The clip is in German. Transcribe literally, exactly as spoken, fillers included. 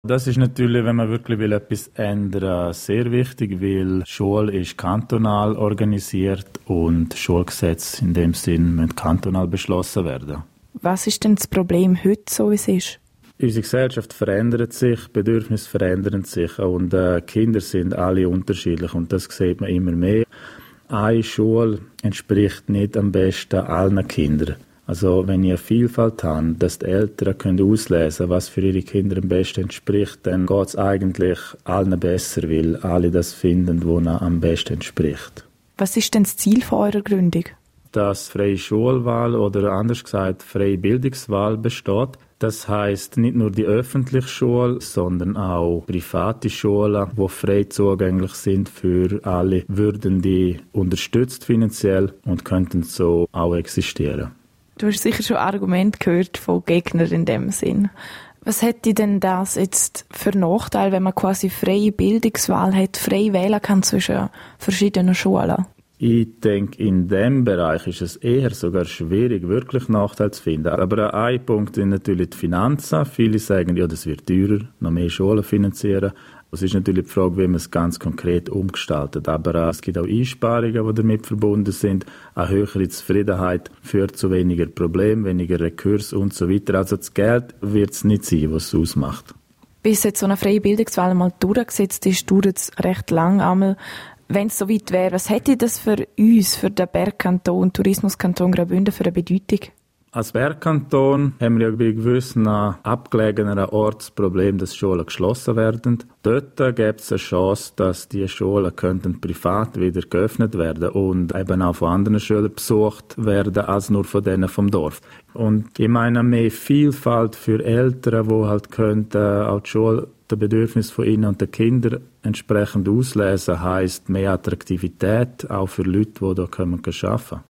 Das ist natürlich, wenn man wirklich will, etwas ändern, sehr wichtig, weil die Schule ist kantonal organisiert und Schulgesetze in dem Sinn müssen kantonal beschlossen werden. Was ist denn das Problem heute, so wie es ist? Unsere Gesellschaft verändert sich, Bedürfnisse verändern sich und äh, Kinder sind alle unterschiedlich und das sieht man immer mehr. Eine Schule entspricht nicht am besten allen Kindern. Also wenn ihr Vielfalt habt, dass die Eltern können auslesen können, was für ihre Kinder am besten entspricht, dann geht es eigentlich allen besser, weil alle das finden, was ihnen am besten entspricht. Was ist denn das Ziel von eurer Gründung? Dass freie Schulwahl oder anders gesagt freie Bildungswahl besteht. Das heisst nicht nur die öffentliche Schule, sondern auch private Schulen, die frei zugänglich sind für alle, würden die unterstützt finanziell und könnten so auch existieren. Du hast sicher schon Argumente gehört von Gegnern in dem Sinn. Was hätte denn das jetzt für Nachteil, wenn man quasi freie Bildungswahl hat, frei wählen kann zwischen verschiedenen Schulen? Ich denke, in diesem Bereich ist es eher sogar schwierig, wirklich Nachteile zu finden. Aber ein Punkt sind natürlich die Finanzen. Viele sagen, ja, das wird teurer, noch mehr Schulen finanzieren. Es ist natürlich die Frage, wie man es ganz konkret umgestaltet. Aber äh, es gibt auch Einsparungen, die damit verbunden sind. Eine höhere Zufriedenheit führt zu weniger Problemen, weniger Rekurs und so weiter. Also das Geld wird es nicht sein, was es ausmacht. Bis jetzt so eine freie Bildungswahl mal durchgesetzt ist, dauert es recht lang einmal. Wenn es so weit wäre, was hätte das für uns, für den Bergkanton, Tourismuskanton Graubünden für eine Bedeutung? Als Bergkanton haben wir ja bei gewissen abgelegenen Orten das Problem, dass Schulen geschlossen werden. Dort gibt es eine Chance, dass die Schulen könnten privat wieder geöffnet werden und eben auch von anderen Schulen besucht werden, als nur von denen vom Dorf. Und ich meine, mehr Vielfalt für Eltern, die halt könnten, auch die Schule die Bedürfnisse von ihnen und den Kindern entsprechend auslesen, heisst mehr Attraktivität, auch für Leute, die hier arbeiten können.